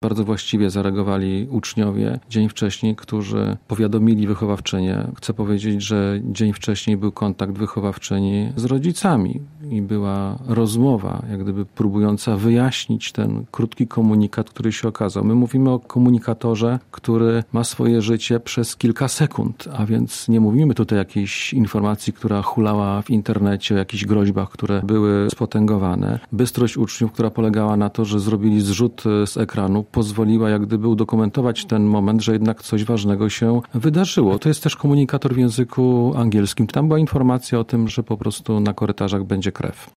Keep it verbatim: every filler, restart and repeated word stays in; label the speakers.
Speaker 1: bardzo właściwie zareagowali uczniowie dzień wcześniej, którzy powiadomili wychowawczynię. Chcę powiedzieć, że dzień wcześniej był kontakt wychowawczyni z rodzicami i była rozmowa, jak gdyby próbująca wyjaśnić ten krótki komunikat, który się okazał. My mówimy o komunikatorze, który ma swoje życie przez kilka sekund, a więc nie mówimy tutaj o jakiejś informacji, która hulała w internecie, o jakichś groźbach, które były spotęgowane. Bystrość uczniów, która polegała na to, że zrobili zrzut z ekranu, pozwoliła jak gdyby udokumentować ten moment, że jednak coś ważnego się wydarzyło. To jest też komunikator w języku angielskim. Tam była informacja o tym, że po prostu na korytarzach będzie krew.